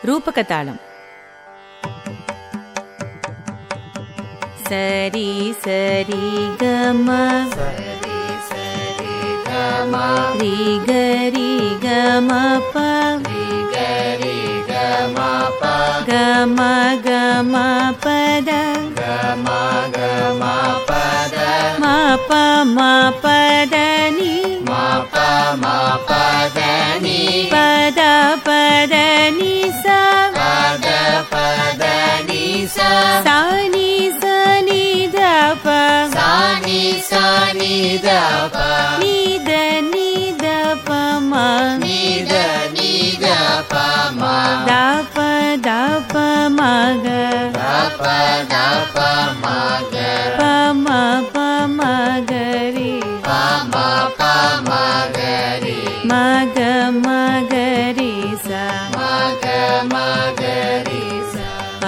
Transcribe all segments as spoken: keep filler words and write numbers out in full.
ரூபகதாளம். சரி சரி கம சரி சரி கம ரி கரி கம ப ரி கரி கம ப கம கம பத கம கம பத ம ப ம பத நீ ம ப ம பத நீ பத பத நீ ச பத பத நீ ச ச நீ ச நீ த ப ச நீ ச நீ த ப நீ த நீ த ப ம நீ த நீ த ப ம த ப த ப ம க த ப த ப ம க ப ம ப ம க ரி ப ம ப ம க ரி ம க ம க ரி ச ம க ம க ரி ச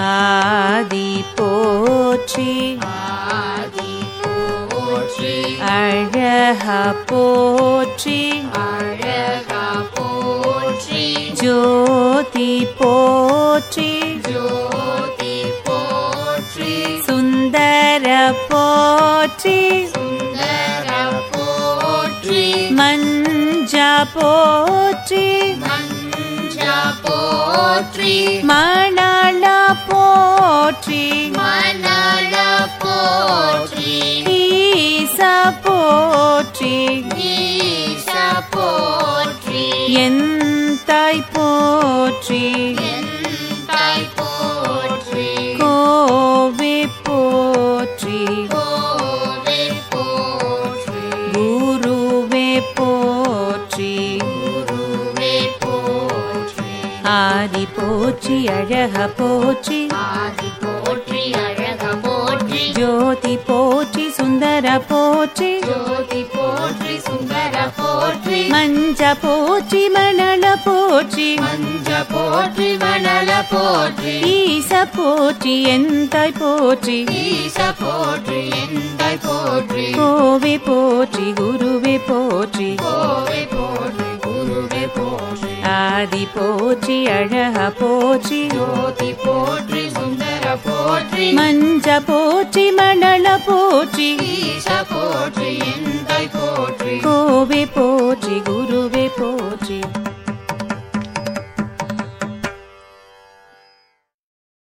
ஆதி போற்றி ஆதி போற்றி அழக போற்றி அழக போற்றி ஜோதி போற்றி ஜோதி போற்றி சுந்தர போற்றி சுந்தர போற்றி மஞ்ச போற்றி மஞ்ச போற்றி மணாள போற்றி மணாள போற்றி ஈச போற்றி ஈச போற்றி எந்தாய் போற்றி எந்தாய் போற்றி கோவே போற்றி கோவே போற்றி குருவே போற்றி குருவே போற்றி ஆதி போற்றி அழக போற்றி ஆதி போற்றி அழக போற்றி ஜோதி போற்றி சுந்தர போற்றி ஜோதி போற்றி சுந்தர போற்றி மஞ்ச போற்றி மணல போற்றி மஞ்ச போற்றி மணல போற்றி ஈச போற்றி எந்தாய் போற்றி ஈச போற்றி எந்தாய் போற்றி கோவே போற்றி குருவே போற்றி கோவே போற்றி குருவே போற்றி ஆதி போற்றி அழக போற்றி ஜோதி போற்றி சுந்தர போற்றி மஞ்ச போற்றி மணல போற்றி ஈச போற்றி எந்தாய் போற்றி கோவே போற்றி குருவே போற்றி